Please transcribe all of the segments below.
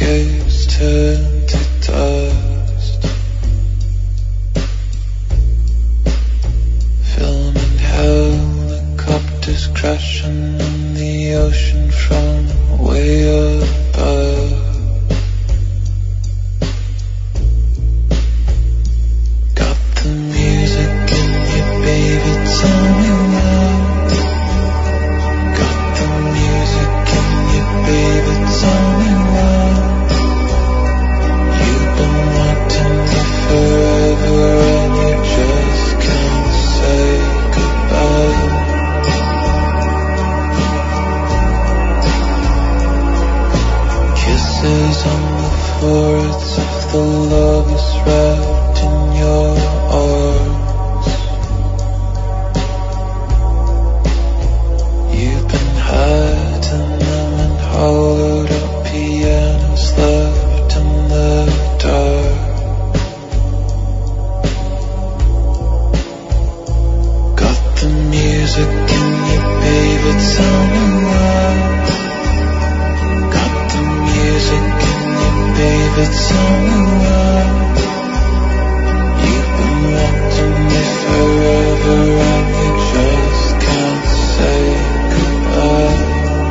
days turn to dust. Filming helicopters crashing in the ocean from way above. Got the music in you, baby, tell me why. Got the music in you, baby, tell me why. You've been wanting me forever and you just can't say goodbye. Kisses on the foreheads of the lovers wrapped in your arms. You've been hiding them in hollowed out pianos left in the dark. Got the music in you, baby, tell me why. Got the music in you, baby, tell me why. You've been wanting me forever and you just can't say goodbye.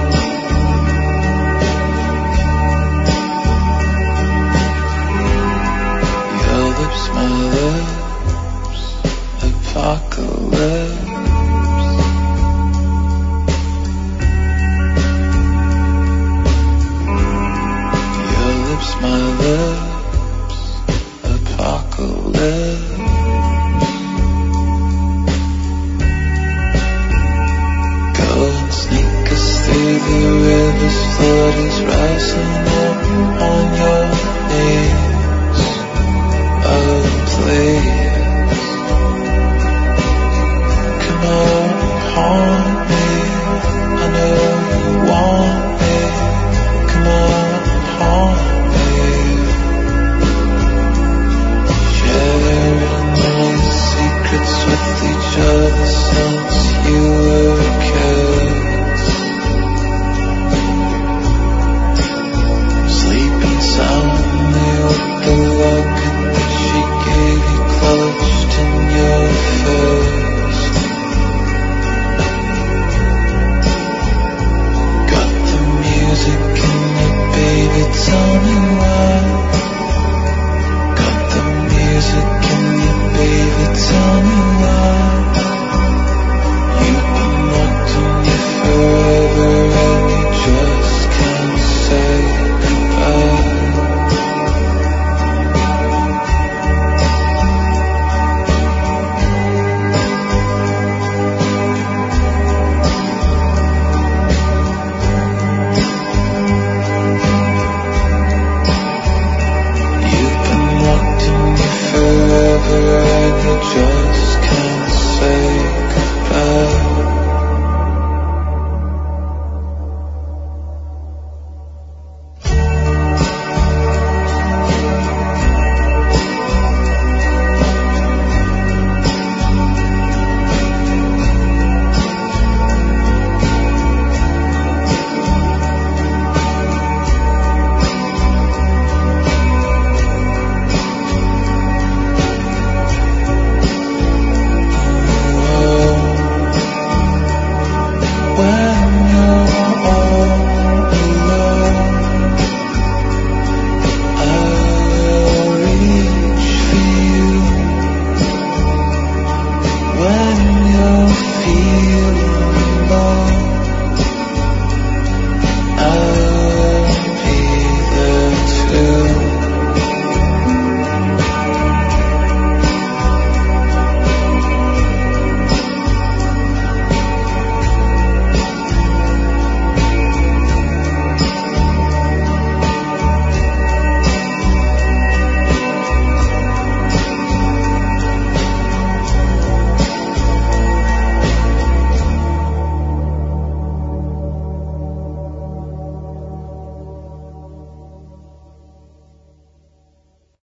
Your lips, my lips, apocalypse. Your lips, my lips, apocalypse. Go and sneak us through the rivers, flooders rising up on your knees. Oh, please, come on, haunt me. I know you want me. Come on, haunt me. Sharing these secrets with each other since you were kids. Sleeping soundly with the locket that she gave you clutched in your fist. Got the music in you, baby, tell me why.